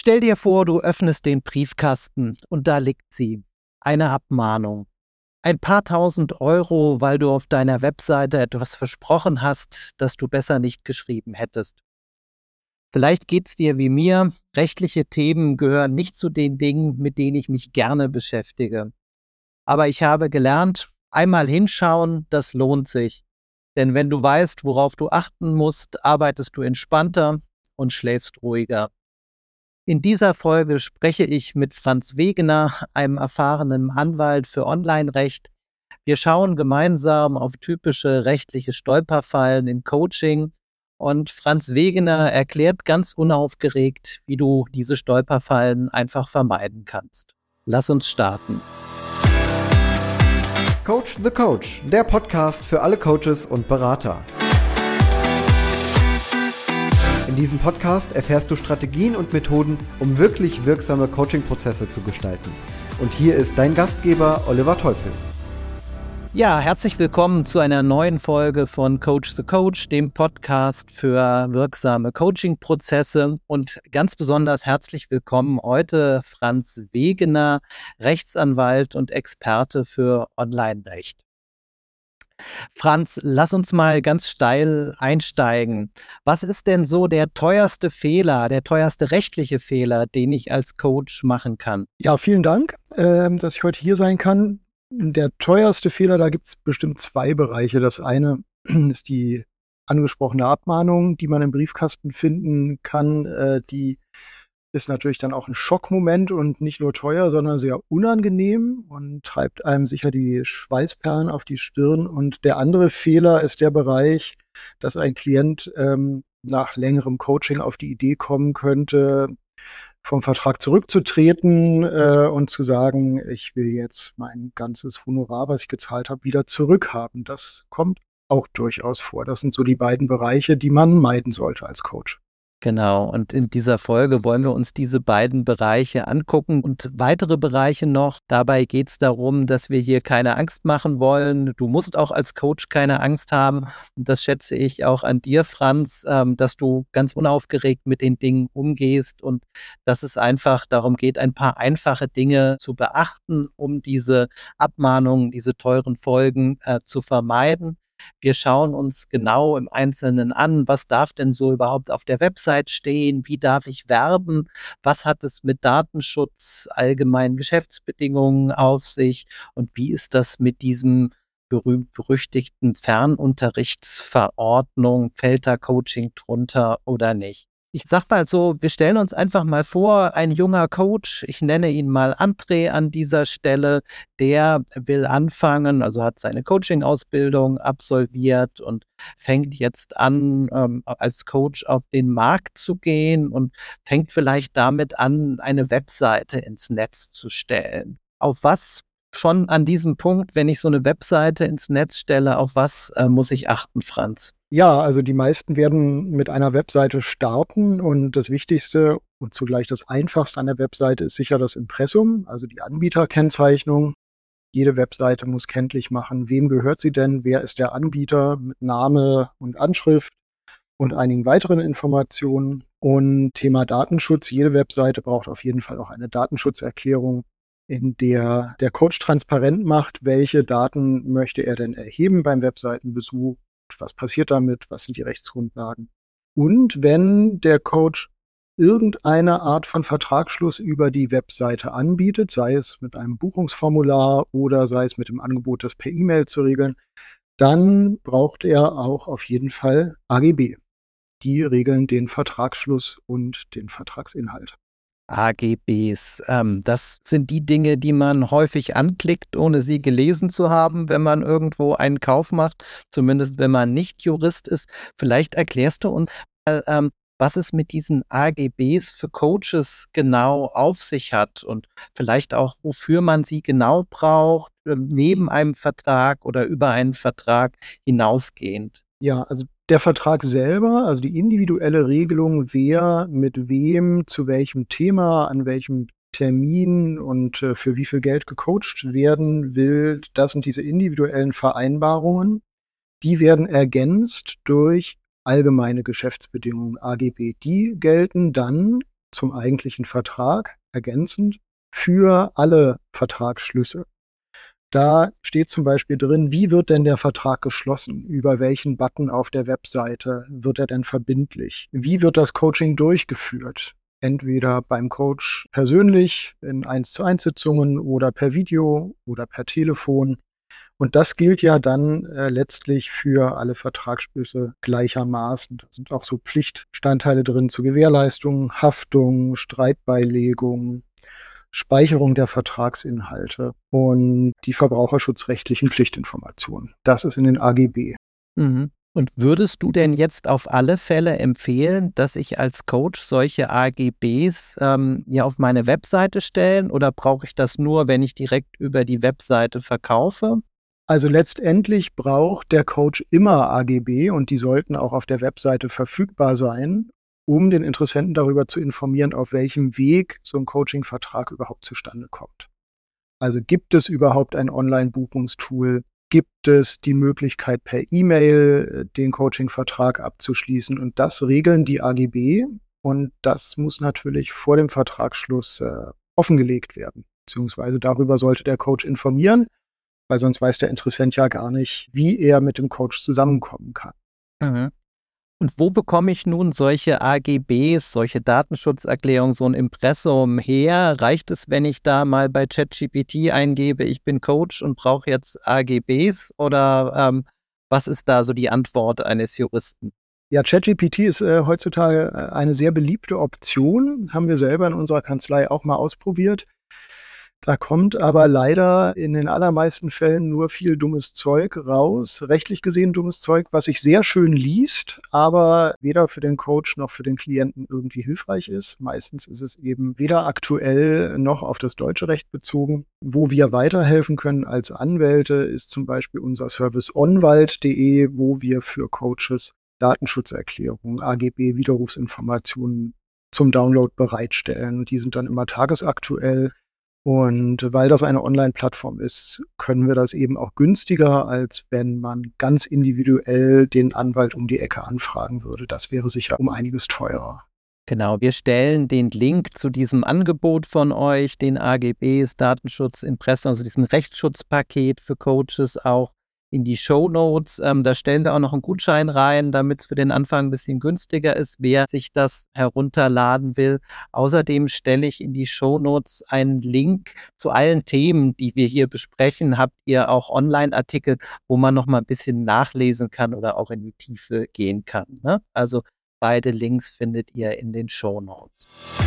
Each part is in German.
Stell dir vor, du öffnest den Briefkasten und da liegt sie. Eine Abmahnung. Ein paar tausend Euro, weil du auf deiner Webseite etwas versprochen hast, das du besser nicht geschrieben hättest. Vielleicht geht's dir wie mir. Rechtliche Themen gehören nicht zu den Dingen, mit denen ich mich gerne beschäftige. Aber ich habe gelernt, einmal hinschauen, das lohnt sich. Denn wenn du weißt, worauf du achten musst, arbeitest du entspannter und schläfst ruhiger. In dieser Folge spreche ich mit Franz Wegener, einem erfahrenen Anwalt für Online-Recht. Wir schauen gemeinsam auf typische rechtliche Stolperfallen im Coaching und Franz Wegener erklärt ganz unaufgeregt, wie du diese Stolperfallen einfach vermeiden kannst. Lass uns starten. Coach the Coach, der Podcast für alle Coaches und Berater. In diesem Podcast erfährst du Strategien und Methoden, um wirklich wirksame Coaching-Prozesse zu gestalten. Und hier ist dein Gastgeber Oliver Teufel. Ja, herzlich willkommen zu einer neuen Folge von Coach the Coach, dem Podcast für wirksame Coaching-Prozesse. Und ganz besonders herzlich willkommen heute Franz Wegener, Rechtsanwalt und Experte für Online-Recht. Franz, lass uns mal ganz steil einsteigen. Was ist denn so der teuerste Fehler, der teuerste rechtliche Fehler, den ich als Coach machen kann? Ja, vielen Dank, dass ich heute hier sein kann. Der teuerste Fehler, da gibt es bestimmt zwei Bereiche. Das eine ist die angesprochene Abmahnung, die man im Briefkasten finden kann. Die ist natürlich dann auch ein Schockmoment und nicht nur teuer, sondern sehr unangenehm und treibt einem sicher die Schweißperlen auf die Stirn. Und der andere Fehler ist der Bereich, dass ein Klient nach längerem Coaching auf die Idee kommen könnte, vom Vertrag zurückzutreten und zu sagen, ich will jetzt mein ganzes Honorar, was ich gezahlt habe, wieder zurückhaben. Das kommt auch durchaus vor. Das sind so die beiden Bereiche, die man meiden sollte als Coach. Genau, und in dieser Folge wollen wir uns diese beiden Bereiche angucken und weitere Bereiche noch. Dabei geht es darum, dass wir hier keine Angst machen wollen. Du musst auch als Coach keine Angst haben. Und das schätze ich auch an dir, Franz, dass du ganz unaufgeregt mit den Dingen umgehst und dass es einfach darum geht, ein paar einfache Dinge zu beachten, um diese Abmahnungen, diese teuren Folgen zu vermeiden. Wir schauen uns genau im Einzelnen an, was darf denn so überhaupt auf der Website stehen, wie darf ich werben, was hat es mit Datenschutz, allgemeinen Geschäftsbedingungen auf sich und wie ist das mit diesem berühmt-berüchtigten Fernunterrichtsverordnung, fällt da Coaching drunter oder nicht? Ich sag mal so, wir stellen uns einfach mal vor, ein junger Coach, ich nenne ihn mal André an dieser Stelle, der will anfangen, also hat seine Coaching-Ausbildung absolviert und fängt jetzt an, als Coach auf den Markt zu gehen und fängt vielleicht damit an, eine Webseite ins Netz zu stellen. Auf was schon an diesem Punkt, wenn ich so eine Webseite ins Netz stelle, auf was muss ich achten, Franz? Ja, also die meisten werden mit einer Webseite starten und das Wichtigste und zugleich das Einfachste an der Webseite ist sicher das Impressum, also die Anbieterkennzeichnung. Jede Webseite muss kenntlich machen, wem gehört sie denn, wer ist der Anbieter mit Name und Anschrift und einigen weiteren Informationen. Und Thema Datenschutz, jede Webseite braucht auf jeden Fall auch eine Datenschutzerklärung, in der der Coach transparent macht, welche Daten möchte er denn erheben beim Webseitenbesuch. Was passiert damit? Was sind die Rechtsgrundlagen? Und wenn der Coach irgendeine Art von Vertragsschluss über die Webseite anbietet, sei es mit einem Buchungsformular oder sei es mit dem Angebot, das per E-Mail zu regeln, dann braucht er auch auf jeden Fall AGB. Die regeln den Vertragsschluss und den Vertragsinhalt. AGBs, das sind die Dinge, die man häufig anklickt, ohne sie gelesen zu haben, wenn man irgendwo einen Kauf macht, zumindest wenn man nicht Jurist ist. Vielleicht erklärst du uns mal, was es mit diesen AGBs für Coaches genau auf sich hat und vielleicht auch, wofür man sie genau braucht, neben einem Vertrag oder über einen Vertrag hinausgehend. Ja, also der Vertrag selber, also die individuelle Regelung, wer mit wem, zu welchem Thema, an welchem Termin und für wie viel Geld gecoacht werden will, das sind diese individuellen Vereinbarungen. Die werden ergänzt durch allgemeine Geschäftsbedingungen, AGB. Die gelten dann zum eigentlichen Vertrag, ergänzend, für alle Vertragsschlüsse. Da steht zum Beispiel drin, wie wird denn der Vertrag geschlossen? Über welchen Button auf der Webseite wird er denn verbindlich? Wie wird das Coaching durchgeführt? Entweder beim Coach persönlich in 1:1 Sitzungen oder per Video oder per Telefon. Und das gilt ja dann letztlich für alle Vertragsschlüsse gleichermaßen. Da sind auch so Pflichtstandteile drin zur Gewährleistung, Haftung, Streitbeilegung, Speicherung der Vertragsinhalte und die verbraucherschutzrechtlichen Pflichtinformationen. Das ist in den AGB. Mhm. Und würdest du denn jetzt auf alle Fälle empfehlen, dass ich als Coach solche AGBs mir auf meine Webseite stellen, oder brauche ich das nur, wenn ich direkt über die Webseite verkaufe? Also letztendlich braucht der Coach immer AGB und die sollten auch auf der Webseite verfügbar sein, um den Interessenten darüber zu informieren, auf welchem Weg so ein Coaching-Vertrag überhaupt zustande kommt. Also gibt es überhaupt ein Online-Buchungstool? Gibt es die Möglichkeit, per E-Mail den Coaching-Vertrag abzuschließen? Und das regeln die AGB und das muss natürlich vor dem Vertragsschluss offengelegt werden. Beziehungsweise darüber sollte der Coach informieren, weil sonst weiß der Interessent ja gar nicht, wie er mit dem Coach zusammenkommen kann. Mhm. Und wo bekomme ich nun solche AGBs, solche Datenschutzerklärungen, so ein Impressum her? Reicht es, wenn ich da mal bei ChatGPT eingebe, ich bin Coach und brauche jetzt AGBs? Oder was ist da so die Antwort eines Juristen? Ja, ChatGPT ist heutzutage eine sehr beliebte Option. Haben wir selber in unserer Kanzlei auch mal ausprobiert. Da kommt aber leider in den allermeisten Fällen nur viel dummes Zeug raus, rechtlich gesehen dummes Zeug, was sich sehr schön liest, aber weder für den Coach noch für den Klienten irgendwie hilfreich ist. Meistens ist es eben weder aktuell noch auf das deutsche Recht bezogen. Wo wir weiterhelfen können als Anwälte, ist zum Beispiel unser Service onwald.de, wo wir für Coaches Datenschutzerklärungen, AGB, Widerrufsinformationen zum Download bereitstellen. Die sind dann immer tagesaktuell. Und weil das eine Online-Plattform ist, können wir das eben auch günstiger, als wenn man ganz individuell den Anwalt um die Ecke anfragen würde. Das wäre sicher um einiges teurer. Genau, wir stellen den Link zu diesem Angebot von euch, den AGBs, Datenschutz, Impressum, also diesem Rechtsschutzpaket für Coaches auch in die Shownotes. Da stellen wir auch noch einen Gutschein rein, damit es für den Anfang ein bisschen günstiger ist, wer sich das herunterladen will. Außerdem stelle ich in die Shownotes einen Link zu allen Themen, die wir hier besprechen. Habt ihr auch Online-Artikel, wo man noch mal ein bisschen nachlesen kann oder auch in die Tiefe gehen kann, ne? Also beide Links findet ihr in den Shownotes.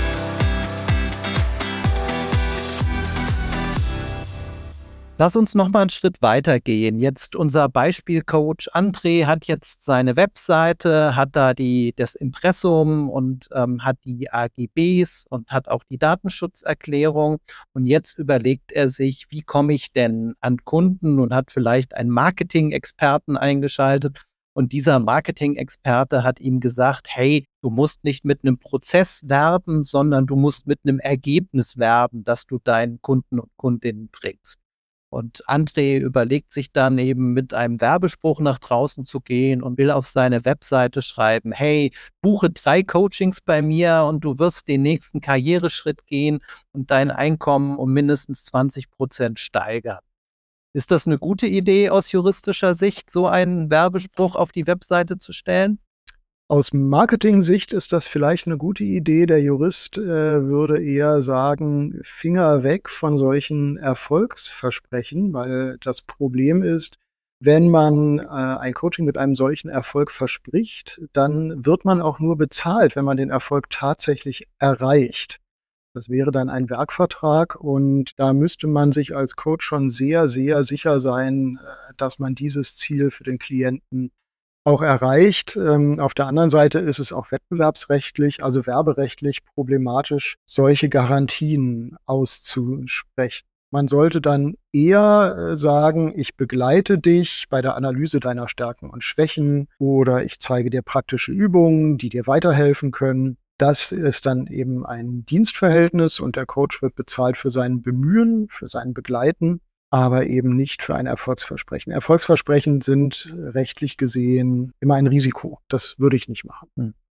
Lass uns noch mal einen Schritt weiter gehen. Jetzt unser Beispielcoach André hat jetzt seine Webseite, hat da das Impressum und hat die AGBs und hat auch die Datenschutzerklärung. Und jetzt überlegt er sich, wie komme ich denn an Kunden, und hat vielleicht einen Marketing-Experten eingeschaltet. Und dieser Marketing-Experte hat ihm gesagt, hey, du musst nicht mit einem Prozess werben, sondern du musst mit einem Ergebnis werben, das du deinen Kunden und Kundinnen bringst. Und André überlegt sich dann eben, mit einem Werbespruch nach draußen zu gehen und will auf seine Webseite schreiben, hey, buche 3 Coachings bei mir und du wirst den nächsten Karriereschritt gehen und dein Einkommen um mindestens 20% steigern. Ist das eine gute Idee aus juristischer Sicht, so einen Werbespruch auf die Webseite zu stellen? Aus Marketing-Sicht ist das vielleicht eine gute Idee. Der Jurist würde eher sagen, Finger weg von solchen Erfolgsversprechen, weil das Problem ist, wenn man ein Coaching mit einem solchen Erfolg verspricht, dann wird man auch nur bezahlt, wenn man den Erfolg tatsächlich erreicht. Das wäre dann ein Werkvertrag und da müsste man sich als Coach schon sehr, sehr sicher sein, dass man dieses Ziel für den Klienten auch erreicht. Auf der anderen Seite ist es auch wettbewerbsrechtlich, also werberechtlich problematisch, solche Garantien auszusprechen. Man sollte dann eher sagen, ich begleite dich bei der Analyse deiner Stärken und Schwächen oder ich zeige dir praktische Übungen, die dir weiterhelfen können. Das ist dann eben ein Dienstverhältnis und der Coach wird bezahlt für sein Bemühen, für sein Begleiten, aber eben nicht für ein Erfolgsversprechen. Erfolgsversprechen sind rechtlich gesehen immer ein Risiko. Das würde ich nicht machen.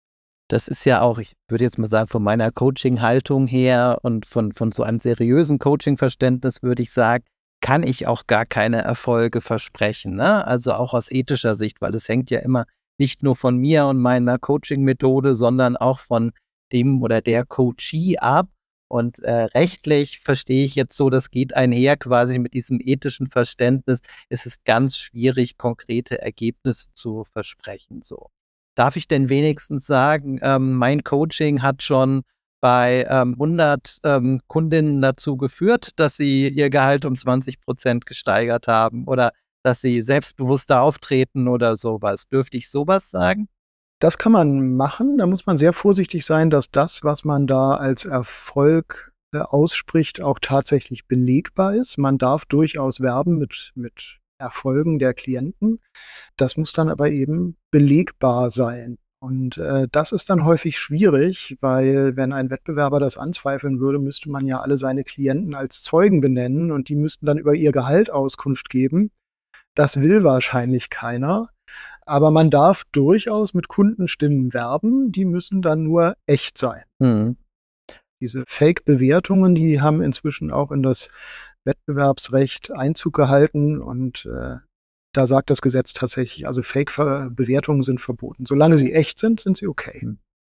Das ist ja auch, ich würde jetzt mal sagen, von meiner Coaching-Haltung her und von so einem seriösen Coaching-Verständnis würde ich sagen, kann ich auch gar keine Erfolge versprechen, ne? Also auch aus ethischer Sicht, weil es hängt ja immer nicht nur von mir und meiner Coaching-Methode, sondern auch von dem oder der Coachee ab. Und rechtlich verstehe ich jetzt so, das geht einher quasi mit diesem ethischen Verständnis. Es ist ganz schwierig, konkrete Ergebnisse zu versprechen, so. Darf ich denn wenigstens sagen, mein Coaching hat schon bei 100 Kundinnen dazu geführt, dass sie ihr Gehalt um 20% gesteigert haben oder dass sie selbstbewusster auftreten oder sowas. Dürfte ich sowas sagen? Das kann man machen. Da muss man sehr vorsichtig sein, dass das, was man da als Erfolg ausspricht, auch tatsächlich belegbar ist. Man darf durchaus werben mit Erfolgen der Klienten. Das muss dann aber eben belegbar sein. Und das ist dann häufig schwierig, weil wenn ein Wettbewerber das anzweifeln würde, müsste man ja alle seine Klienten als Zeugen benennen und die müssten dann über ihr Gehalt Auskunft geben. Das will wahrscheinlich keiner. Aber man darf durchaus mit Kundenstimmen werben, die müssen dann nur echt sein. Mhm. Diese Fake-Bewertungen, die haben inzwischen auch in das Wettbewerbsrecht Einzug gehalten und da sagt das Gesetz tatsächlich, also Fake-Bewertungen sind verboten. Solange sie echt sind, sind sie okay.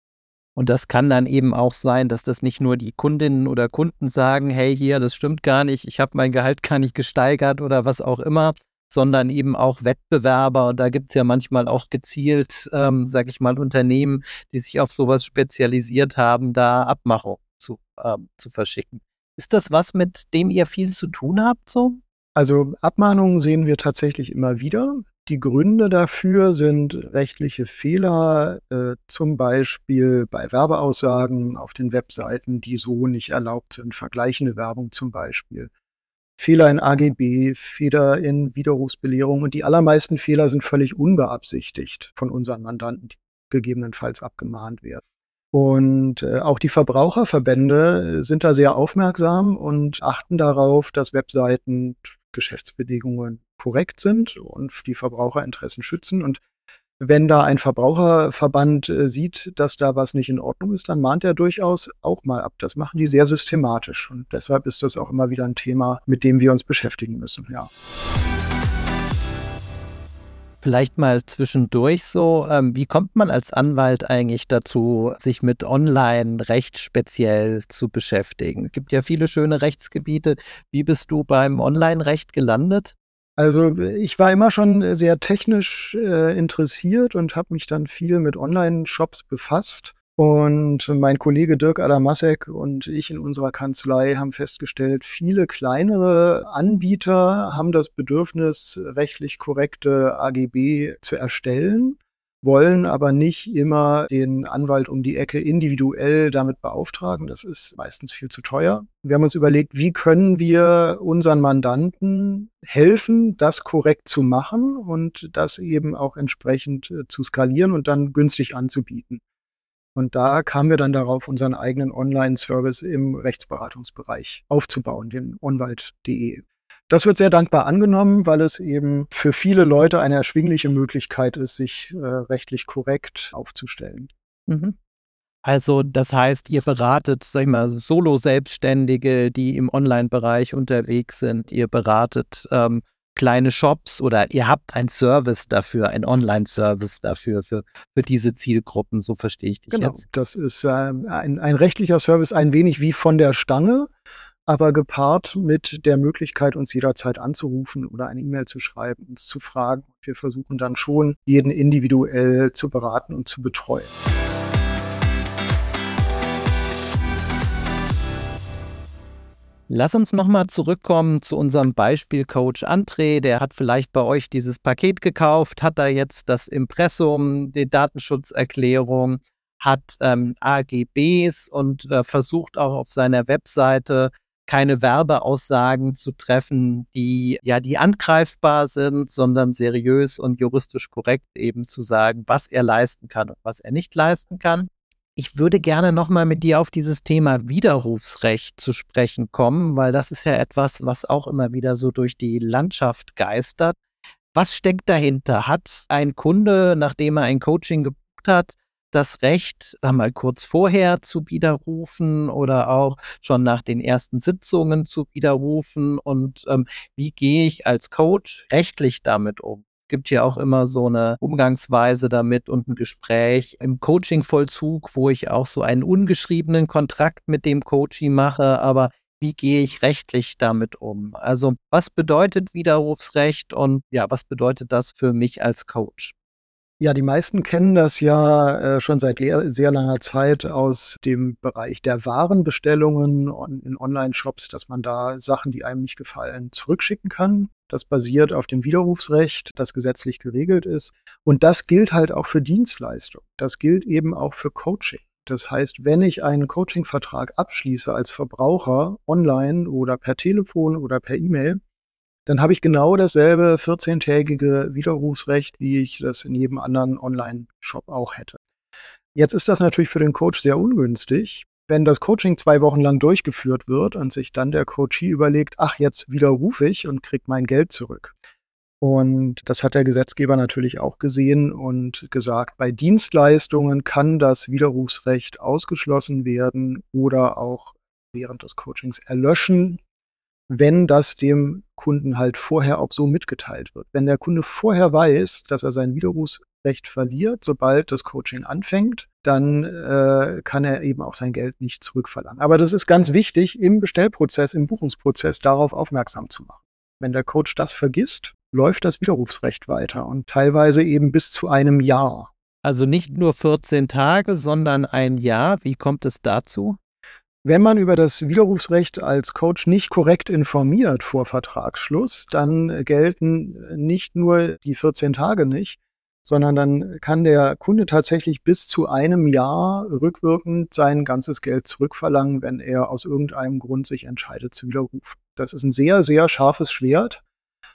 Und das kann dann eben auch sein, dass das nicht nur die Kundinnen oder Kunden sagen, hey, hier, das stimmt gar nicht, ich habe mein Gehalt gar nicht gesteigert oder was auch immer, sondern eben auch Wettbewerber. Und da gibt es ja manchmal auch gezielt, sage ich mal, Unternehmen, die sich auf sowas spezialisiert haben, da Abmachung zu verschicken. Ist das was, mit dem ihr viel zu tun habt so? Also Abmahnungen sehen wir tatsächlich immer wieder. Die Gründe dafür sind rechtliche Fehler, zum Beispiel bei Werbeaussagen auf den Webseiten, die so nicht erlaubt sind, vergleichende Werbung zum Beispiel. Fehler in AGB, Fehler in Widerrufsbelehrung und die allermeisten Fehler sind völlig unbeabsichtigt von unseren Mandanten, die gegebenenfalls abgemahnt werden. Und auch die Verbraucherverbände sind da sehr aufmerksam und achten darauf, dass Webseiten Geschäftsbedingungen korrekt sind und die Verbraucherinteressen schützen. Und wenn da ein Verbraucherverband sieht, dass da was nicht in Ordnung ist, dann mahnt er durchaus auch mal ab. Das machen die sehr systematisch. Und deshalb ist das auch immer wieder ein Thema, mit dem wir uns beschäftigen müssen, ja. Vielleicht mal zwischendurch so, wie kommt man als Anwalt eigentlich dazu, sich mit Online-Recht speziell zu beschäftigen? Es gibt ja viele schöne Rechtsgebiete. Wie bist du beim Online-Recht gelandet? Also ich war immer schon sehr technisch interessiert und habe mich dann viel mit Online-Shops befasst. Und mein Kollege Dirk Adamasek und ich in unserer Kanzlei haben festgestellt, viele kleinere Anbieter haben das Bedürfnis, rechtlich korrekte AGB zu erstellen, wollen aber nicht immer den Anwalt um die Ecke individuell damit beauftragen. Das ist meistens viel zu teuer. Wir haben uns überlegt, wie können wir unseren Mandanten helfen, das korrekt zu machen und das eben auch entsprechend zu skalieren und dann günstig anzubieten. Und da kamen wir dann darauf, unseren eigenen Online-Service im Rechtsberatungsbereich aufzubauen, den onwald.de. Das wird sehr dankbar angenommen, weil es eben für viele Leute eine erschwingliche Möglichkeit ist, sich rechtlich korrekt aufzustellen. Mhm. Also das heißt, ihr beratet, sag ich mal, Solo-Selbstständige, die im Online-Bereich unterwegs sind. Ihr beratet kleine Shops oder ihr habt einen Service dafür, einen Online-Service dafür, für diese Zielgruppen, so verstehe ich dich jetzt. Genau, das ist ein rechtlicher Service, ein wenig wie von der Stange, aber gepaart mit der Möglichkeit, uns jederzeit anzurufen oder eine E-Mail zu schreiben, uns zu fragen. Wir versuchen dann schon, jeden individuell zu beraten und zu betreuen. Lass uns nochmal zurückkommen zu unserem Beispiel-Coach André. Der hat vielleicht bei euch dieses Paket gekauft, hat da jetzt das Impressum, die Datenschutzerklärung, hat AGBs und versucht auch auf seiner Webseite keine Werbeaussagen zu treffen, die angreifbar sind, sondern seriös und juristisch korrekt eben zu sagen, was er leisten kann und was er nicht leisten kann. Ich würde gerne nochmal mit dir auf dieses Thema Widerrufsrecht zu sprechen kommen, weil das ist ja etwas, was auch immer wieder so durch die Landschaft geistert. Was steckt dahinter? Hat ein Kunde, nachdem er ein Coaching gebucht hat, das Recht, sag mal, kurz vorher zu widerrufen oder auch schon nach den ersten Sitzungen zu widerrufen? Und wie gehe ich als Coach rechtlich damit um? Es gibt ja auch immer so eine Umgangsweise damit und ein Gespräch im Coaching-Vollzug, wo ich auch so einen ungeschriebenen Kontrakt mit dem Coachee mache, aber wie gehe ich rechtlich damit um? Also was bedeutet Widerrufsrecht und ja, was bedeutet das für mich als Coach? Ja, die meisten kennen das ja schon seit sehr langer Zeit aus dem Bereich der Warenbestellungen in Online-Shops, dass man da Sachen, die einem nicht gefallen, zurückschicken kann. Das basiert auf dem Widerrufsrecht, das gesetzlich geregelt ist. Und das gilt halt auch für Dienstleistungen. Das gilt eben auch für Coaching. Das heißt, wenn ich einen Coaching-Vertrag abschließe als Verbraucher online oder per Telefon oder per E-Mail, dann habe ich genau dasselbe 14-tägige Widerrufsrecht, wie ich das in jedem anderen Online-Shop auch hätte. Jetzt ist das natürlich für den Coach sehr ungünstig, wenn das Coaching 2 Wochen lang durchgeführt wird und sich dann der Coachee überlegt, ach, jetzt widerrufe ich und kriege mein Geld zurück. Und das hat der Gesetzgeber natürlich auch gesehen und gesagt, bei Dienstleistungen kann das Widerrufsrecht ausgeschlossen werden oder auch während des Coachings erlöschen, wenn das dem Kunden halt vorher auch so mitgeteilt wird. Wenn der Kunde vorher weiß, dass er sein Widerrufsrecht verliert, sobald das Coaching anfängt, dann kann er eben auch sein Geld nicht zurückverlangen. Aber das ist ganz wichtig, im Bestellprozess, im Buchungsprozess darauf aufmerksam zu machen. Wenn der Coach das vergisst, läuft das Widerrufsrecht weiter und teilweise eben bis zu einem Jahr. Also nicht nur 14 Tage, sondern ein Jahr. Wie kommt es dazu? Wenn man über das Widerrufsrecht als Coach nicht korrekt informiert vor Vertragsschluss, dann gelten nicht nur die 14 Tage nicht, sondern dann kann der Kunde tatsächlich bis zu einem Jahr rückwirkend sein ganzes Geld zurückverlangen, wenn er aus irgendeinem Grund sich entscheidet zu widerrufen. Das ist ein sehr, sehr scharfes Schwert.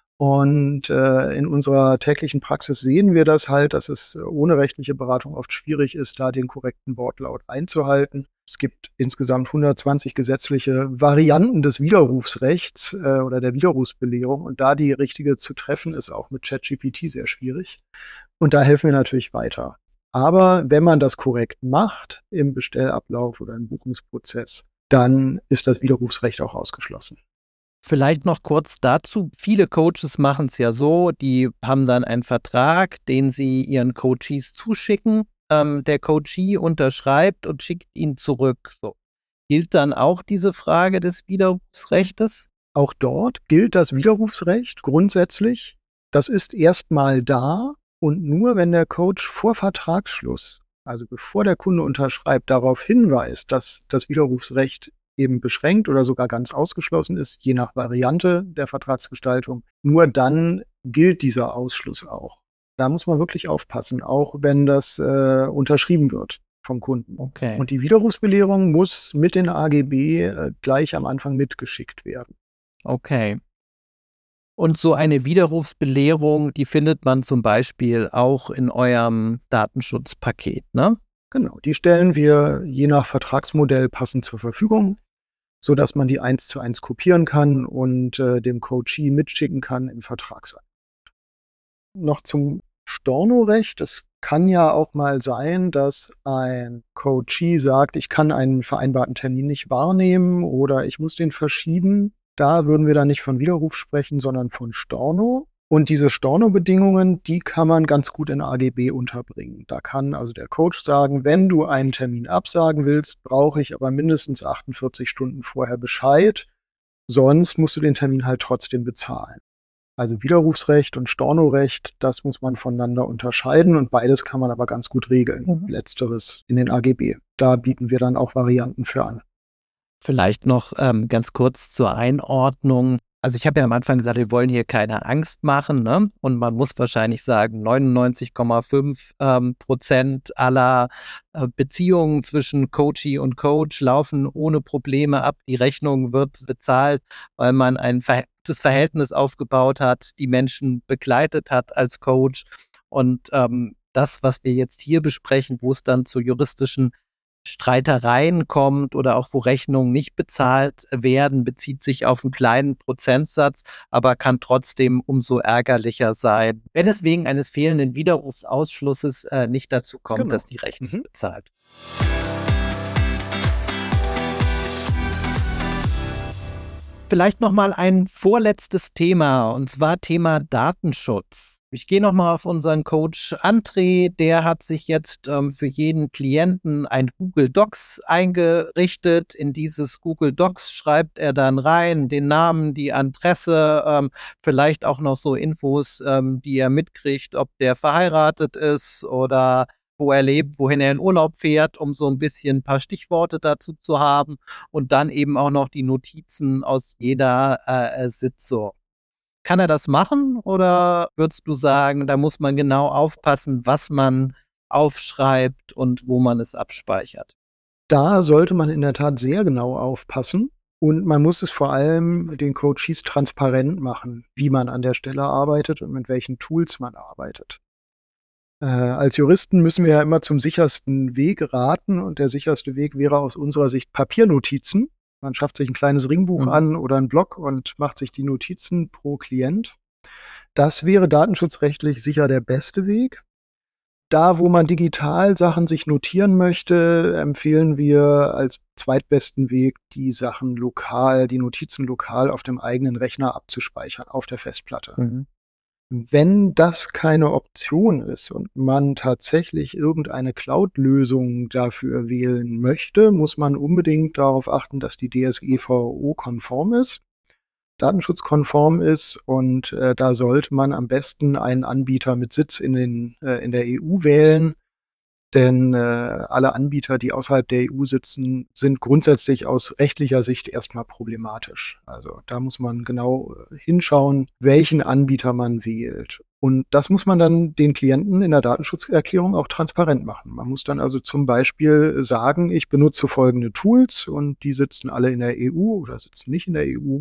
Und in unserer täglichen Praxis sehen wir das halt, dass es ohne rechtliche Beratung oft schwierig ist, da den korrekten Wortlaut einzuhalten. Es gibt insgesamt 120 gesetzliche Varianten des Widerrufsrechts oder der Widerrufsbelehrung. Und da die richtige zu treffen, ist auch mit ChatGPT sehr schwierig. Und da helfen wir natürlich weiter. Aber wenn man das korrekt macht im Bestellablauf oder im Buchungsprozess, dann ist das Widerrufsrecht auch ausgeschlossen. Vielleicht noch kurz dazu. Viele Coaches machen es ja so, die haben dann einen Vertrag, den sie ihren Coachees zuschicken. Der Coachee unterschreibt und schickt ihn zurück. So. Gilt dann auch diese Frage des Widerrufsrechtes? Auch dort gilt das Widerrufsrecht grundsätzlich. Das ist erstmal da und nur wenn der Coach vor Vertragsschluss, also bevor der Kunde unterschreibt, darauf hinweist, dass das Widerrufsrecht eben beschränkt oder sogar ganz ausgeschlossen ist, je nach Variante der Vertragsgestaltung, nur dann gilt dieser Ausschluss auch. Da muss man wirklich aufpassen, auch wenn das unterschrieben wird vom Kunden. Okay. Und die Widerrufsbelehrung muss mit den AGB gleich am Anfang mitgeschickt werden. Okay. Und so eine Widerrufsbelehrung, die findet man zum Beispiel auch in eurem Datenschutzpaket, ne? Genau, die stellen wir je nach Vertragsmodell passend zur Verfügung, sodass man die 1:1 kopieren kann und dem Coachee mitschicken kann im Vertragsakt. Noch zum Stornorecht. Es kann ja auch mal sein, dass ein Coachee sagt, ich kann einen vereinbarten Termin nicht wahrnehmen oder ich muss den verschieben. Da würden wir dann nicht von Widerruf sprechen, sondern von Storno. Und diese Storno-Bedingungen, die kann man ganz gut in AGB unterbringen. Da kann also der Coach sagen, wenn du einen Termin absagen willst, brauche ich aber mindestens 48 Stunden vorher Bescheid. Sonst musst du den Termin halt trotzdem bezahlen. Also Widerrufsrecht und Stornorecht, das muss man voneinander unterscheiden und beides kann man aber ganz gut regeln. Letzteres in den AGB. Da bieten wir dann auch Varianten für an. Vielleicht noch ganz kurz zur Einordnung. Also ich habe ja am Anfang gesagt, wir wollen hier keine Angst machen, ne? Und man muss wahrscheinlich sagen, 99,5% aller Beziehungen zwischen Coachee und Coach laufen ohne Probleme ab. Die Rechnung wird bezahlt, weil man ein gutes Verhältnis aufgebaut hat, die Menschen begleitet hat als Coach. Und das, was wir jetzt hier besprechen, wo es dann zu juristischen Streitereien kommt oder auch wo Rechnungen nicht bezahlt werden, bezieht sich auf einen kleinen Prozentsatz, aber kann trotzdem umso ärgerlicher sein, wenn es wegen eines fehlenden Widerrufsausschlusses nicht dazu kommt, dass die Rechnung bezahlt. Vielleicht nochmal ein vorletztes Thema, und zwar Thema Datenschutz. Ich gehe nochmal auf unseren Coach André, der hat sich jetzt für jeden Klienten ein Google Docs eingerichtet. In dieses Google Docs schreibt er dann rein den Namen, die Adresse, vielleicht auch noch so Infos, die er mitkriegt, ob der verheiratet ist oder wo er lebt, wohin er in Urlaub fährt, um so ein bisschen ein paar Stichworte dazu zu haben und dann eben auch noch die Notizen aus jeder Sitzung. Kann er das machen oder würdest du sagen, da muss man genau aufpassen, was man aufschreibt und wo man es abspeichert? Da sollte man in der Tat sehr genau aufpassen und man muss es vor allem den Coaches transparent machen, wie man an der Stelle arbeitet und mit welchen Tools man arbeitet. Als Juristen müssen wir ja immer zum sichersten Weg raten und der sicherste Weg wäre aus unserer Sicht Papiernotizen. Man schafft sich ein kleines Ringbuch an oder einen Block und macht sich die Notizen pro Klient. Das wäre datenschutzrechtlich sicher der beste Weg. Da, wo man digital Sachen sich notieren möchte, empfehlen wir als zweitbesten Weg, die Sachen lokal, die Notizen lokal auf dem eigenen Rechner abzuspeichern, auf der Festplatte. Wenn das keine Option ist und man tatsächlich irgendeine Cloud-Lösung dafür wählen möchte, muss man unbedingt darauf achten, dass die DSGVO-konform ist, datenschutzkonform ist und da sollte man am besten einen Anbieter mit Sitz in der EU wählen, denn alle Anbieter, die außerhalb der EU sitzen, sind grundsätzlich aus rechtlicher Sicht erstmal problematisch. Also da muss man genau hinschauen, welchen Anbieter man wählt. Und das muss man dann den Klienten in der Datenschutzerklärung auch transparent machen. Man muss dann also zum Beispiel sagen, ich benutze folgende Tools und die sitzen alle in der EU oder sitzen nicht in der EU.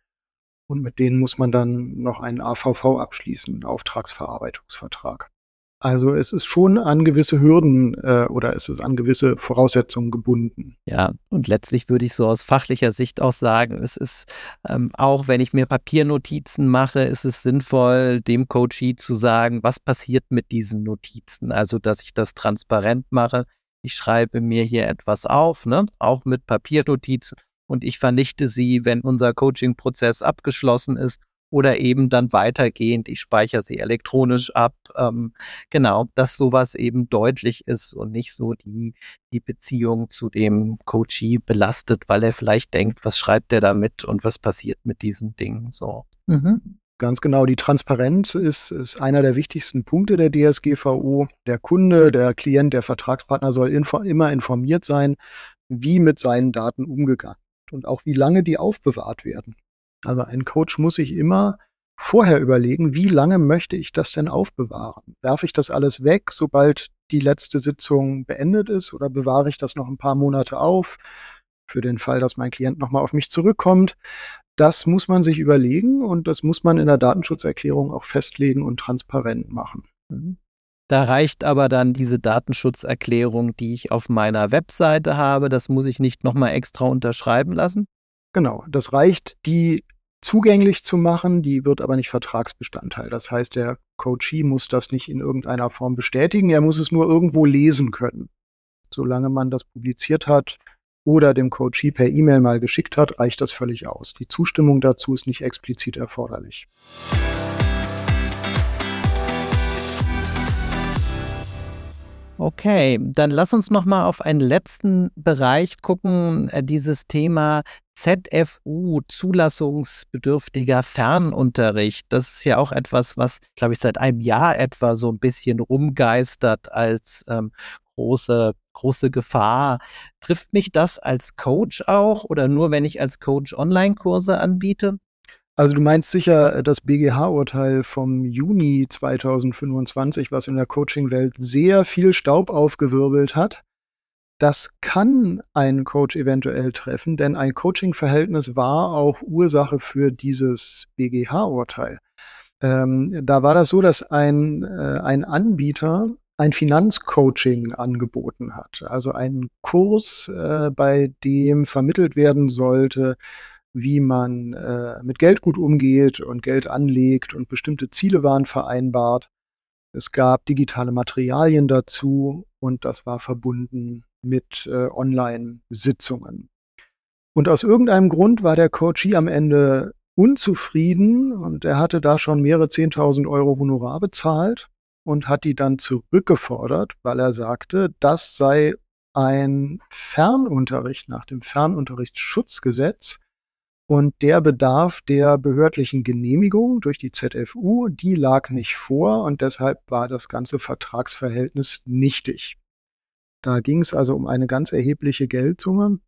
Und mit denen muss man dann noch einen AVV abschließen, einen Auftragsverarbeitungsvertrag. Also es ist schon an gewisse Hürden oder es ist an gewisse Voraussetzungen gebunden. Ja, und letztlich würde ich so aus fachlicher Sicht auch sagen, es ist auch, wenn ich mir Papiernotizen mache, ist es sinnvoll, dem Coachee zu sagen, was passiert mit diesen Notizen. Also, dass ich das transparent mache. Ich schreibe mir hier etwas auf, ne? Auch mit Papiernotizen und ich vernichte sie, wenn unser Coaching-Prozess abgeschlossen ist. Oder eben dann weitergehend, ich speichere sie elektronisch ab. Genau, dass sowas eben deutlich ist und nicht so die Beziehung zu dem Coachee belastet, weil er vielleicht denkt, was schreibt der da mit und was passiert mit diesen Dingen so. Ganz genau, die Transparenz ist einer der wichtigsten Punkte der DSGVO. Der Kunde, der Klient, der Vertragspartner soll immer informiert sein, wie mit seinen Daten umgegangen wird und auch wie lange die aufbewahrt werden. Also ein Coach muss sich immer vorher überlegen, wie lange möchte ich das denn aufbewahren? Werfe ich das alles weg, sobald die letzte Sitzung beendet ist, oder bewahre ich das noch ein paar Monate auf, für den Fall, dass mein Klient nochmal auf mich zurückkommt? Das muss man sich überlegen und das muss man in der Datenschutzerklärung auch festlegen und transparent machen. Da reicht aber dann diese Datenschutzerklärung, die ich auf meiner Webseite habe, das muss ich nicht nochmal extra unterschreiben lassen? Genau, das reicht, die zugänglich zu machen, die wird aber nicht Vertragsbestandteil. Das heißt, der Coachee muss das nicht in irgendeiner Form bestätigen, er muss es nur irgendwo lesen können. Solange man das publiziert hat oder dem Coachee per E-Mail mal geschickt hat, reicht das völlig aus. Die Zustimmung dazu ist nicht explizit erforderlich. Okay, dann lass uns noch mal auf einen letzten Bereich gucken, dieses Thema ZFU, zulassungsbedürftiger Fernunterricht. Das ist ja auch etwas, was, glaube ich, seit einem Jahr etwa so ein bisschen rumgeistert als große Gefahr. Trifft mich das als Coach auch oder nur, wenn ich als Coach Online-Kurse anbiete? Also du meinst sicher das BGH-Urteil vom Juni 2025, was in der Coaching-Welt sehr viel Staub aufgewirbelt hat. Das kann einen Coach eventuell treffen, denn ein Coaching-Verhältnis war auch Ursache für dieses BGH-Urteil. Da war das so, dass ein Anbieter ein Finanzcoaching angeboten hat. Also einen Kurs, bei dem vermittelt werden sollte, wie man mit Geld gut umgeht und Geld anlegt und bestimmte Ziele waren vereinbart. Es gab digitale Materialien dazu und das war verbunden mit Online-Sitzungen. Und aus irgendeinem Grund war der Coachee am Ende unzufrieden und er hatte da schon mehrere 10.000 € Honorar bezahlt und hat die dann zurückgefordert, weil er sagte, das sei ein Fernunterricht nach dem Fernunterrichtsschutzgesetz und der Bedarf der behördlichen Genehmigung durch die ZFU, die lag nicht vor und deshalb war das ganze Vertragsverhältnis nichtig. Da ging es also um eine ganz erhebliche Geldsumme.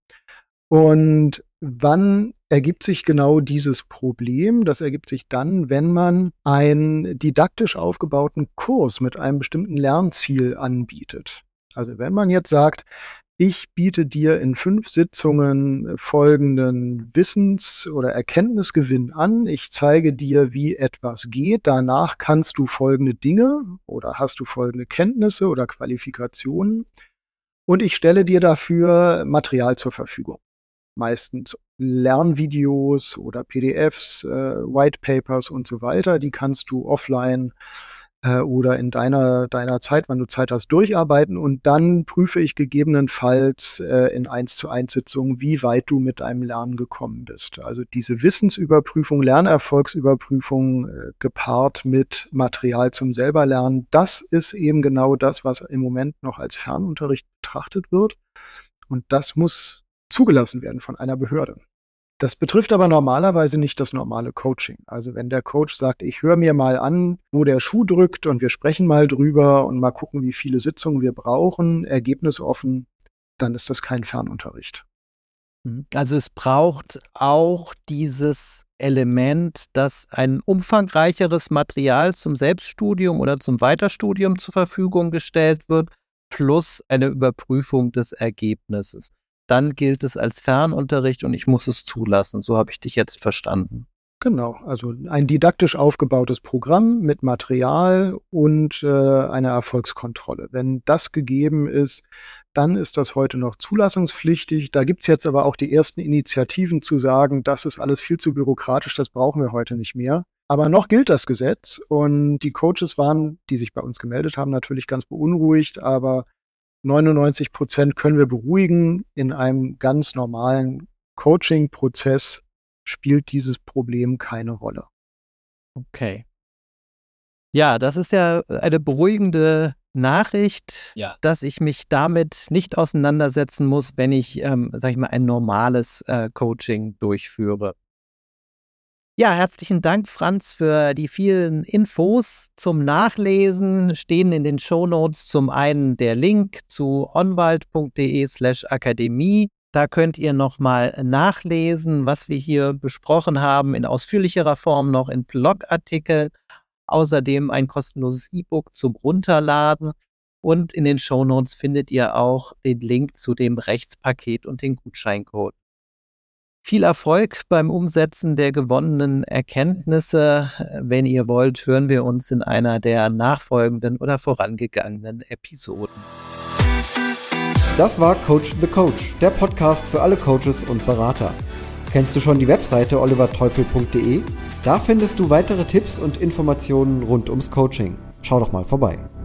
Und wann ergibt sich genau dieses Problem? Das ergibt sich dann, wenn man einen didaktisch aufgebauten Kurs mit einem bestimmten Lernziel anbietet. Also wenn man jetzt sagt, ich biete dir in 5 Sitzungen folgenden Wissens- oder Erkenntnisgewinn an. Ich zeige dir, wie etwas geht. Danach kannst du folgende Dinge oder hast du folgende Kenntnisse oder Qualifikationen. Und ich stelle dir dafür Material zur Verfügung. Meistens Lernvideos oder PDFs, Whitepapers und so weiter. Die kannst du offline oder in deiner Zeit, wann du Zeit hast, durcharbeiten und dann prüfe ich gegebenenfalls in 1:1 Sitzungen, wie weit du mit deinem Lernen gekommen bist. Also diese Wissensüberprüfung, Lernerfolgsüberprüfung gepaart mit Material zum Selberlernen, das ist eben genau das, was im Moment noch als Fernunterricht betrachtet wird und das muss zugelassen werden von einer Behörde. Das betrifft aber normalerweise nicht das normale Coaching. Also wenn der Coach sagt, ich höre mir mal an, wo der Schuh drückt und wir sprechen mal drüber und mal gucken, wie viele Sitzungen wir brauchen, ergebnisoffen, dann ist das kein Fernunterricht. Also es braucht auch dieses Element, dass ein umfangreicheres Material zum Selbststudium oder zum Weiterstudium zur Verfügung gestellt wird, plus eine Überprüfung des Ergebnisses. Dann gilt es als Fernunterricht und ich muss es zulassen. So habe ich dich jetzt verstanden. Genau, also ein didaktisch aufgebautes Programm mit Material und einer Erfolgskontrolle. Wenn das gegeben ist, dann ist das heute noch zulassungspflichtig. Da gibt es jetzt aber auch die ersten Initiativen zu sagen, das ist alles viel zu bürokratisch, das brauchen wir heute nicht mehr. Aber noch gilt das Gesetz und die Coaches waren, die sich bei uns gemeldet haben, natürlich ganz beunruhigt, aber 99% können wir beruhigen. In einem ganz normalen Coaching-Prozess spielt dieses Problem keine Rolle. Okay. Ja, das ist ja eine beruhigende Nachricht, dass ich mich damit nicht auseinandersetzen muss, wenn ich, ein normales Coaching durchführe. Ja, herzlichen Dank, Franz, für die vielen Infos zum Nachlesen. Stehen in den Shownotes zum einen der Link zu onwald.de/akademie. Da könnt ihr nochmal nachlesen, was wir hier besprochen haben, in ausführlicherer Form noch in Blogartikeln. Außerdem ein kostenloses E-Book zum Runterladen. Und in den Shownotes findet ihr auch den Link zu dem Rechtspaket und den Gutscheincode. Viel Erfolg beim Umsetzen der gewonnenen Erkenntnisse. Wenn ihr wollt, hören wir uns in einer der nachfolgenden oder vorangegangenen Episoden. Das war Coach the Coach, der Podcast für alle Coaches und Berater. Kennst du schon die Webseite oliverteufel.de? Da findest du weitere Tipps und Informationen rund ums Coaching. Schau doch mal vorbei.